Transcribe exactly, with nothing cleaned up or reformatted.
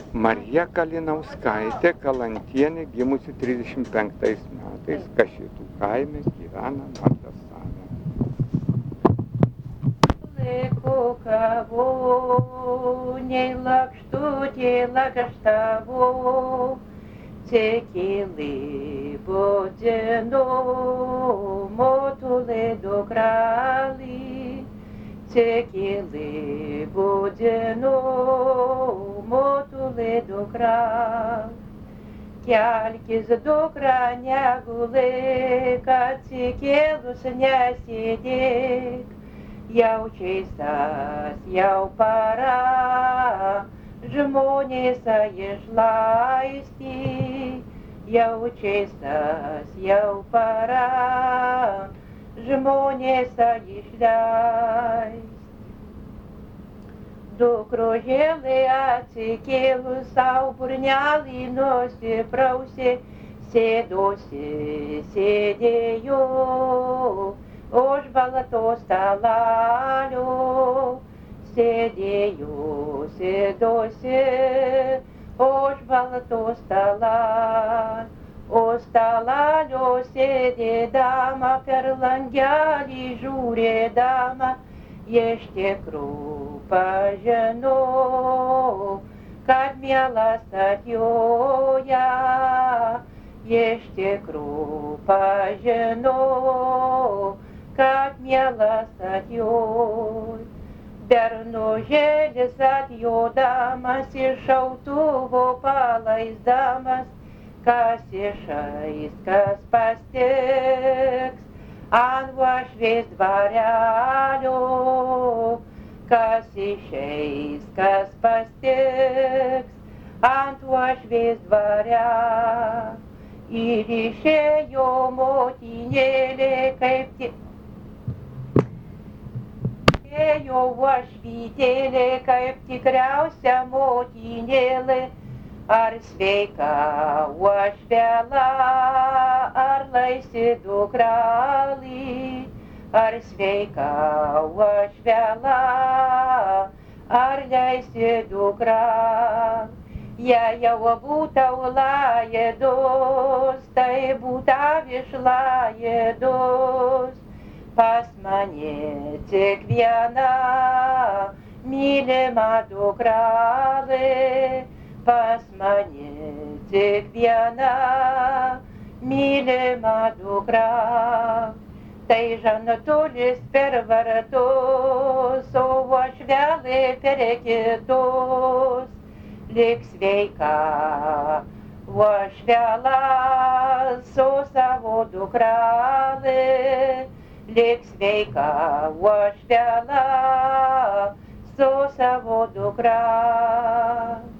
Marija Kalinauskaitė Kalantienė, gimusi trisdešimt penktais metais, Kašėtų kaime, gyvena Mardasane. Liko kavo, nei lakštutė lakštavo, cekili bodzeno, motule do krali, cekili bodzeno, motule do krali. Kelkis dukra negulėk, atsikėlus nesėdėk, jau čeistas, jau para, žmonės išlaisti, jau čeistas, jau para, žmonės išleisti. Dukrožėlė atsikėlus sau burnelį nusiprausė, sėdosi, sėdėjo, už balato stalalio, sėdėjo, sėdosi, už balato stalalio, o stalalio sėdėdama per langelį žiūrėdama, iš tikrųjų pažinau, kad mielas atjoja, iš tikrųjų pažinau, kad mielas atjoja. Bernužėlis atjodamas iš šautuvo palaisdamas, kas išeis, kas pastiks, ant uošvės dvarelio, kas išeis, kas pastiks, ant uošvės dvarelio. Ir išėjo motinėlė kaip tik. Išėjo uošvytėlė kaip tikriausia motinėlė, ar sveika uošvela, ar laisi dukrali, ar sveika uošvela, ar leisi dukrali. Jei jau būta laidos, tai būta virš laidos, pas mane tik viena mylima dukrelė, pas mane tik viena mylima dukra. Tai Žanatulis per vartus, o uošvelė per kitus. Lik sveika uošvela su savo dukrelė, lik sveika uošvela su savo dukra.